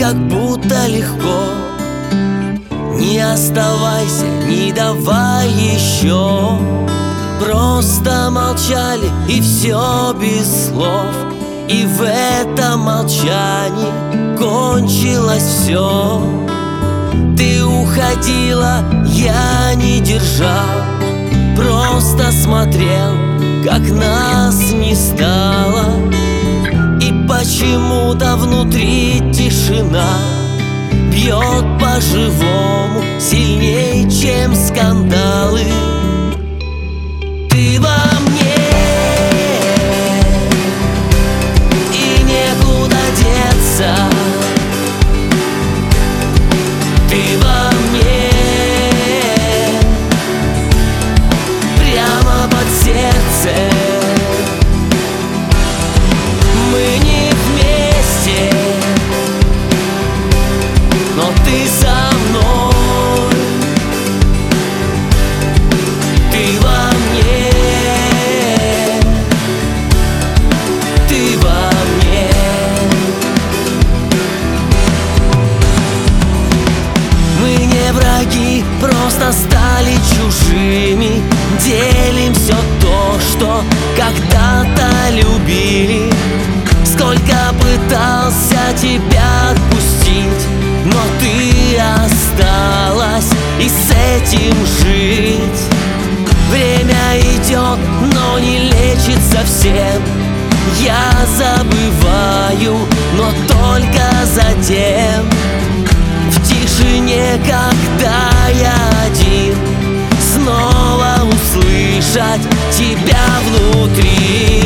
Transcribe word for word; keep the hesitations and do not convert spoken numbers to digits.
как будто легко. Не оставайся, не давай еще. Просто молчали, и все без слов. И в этом молчании кончилось все. Ты уходила, я не держал, просто смотрел, как нас не стало. И почему-то внутри тишина бьет по-живому, сильнее, чем скандалы. Ты во мне, и некуда деться. Ты во мне, прямо под сердцем. Мы не вместе, но ты со мной. Ты во мне, ты во мне. Мы не враги, просто стали чужими. Делим все то, что когда-то любили. Сколько пытался тебя отпустить, но ты осталась, и с этим жить. Время идет, но не лечит совсем. Я забываю, но только затем. В тишине, когда я один, снова услышать тебя внутри.